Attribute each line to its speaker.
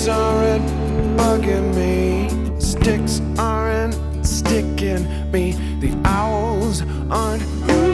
Speaker 1: Bees aren't bugging me, sticks aren't sticking me, the owls aren't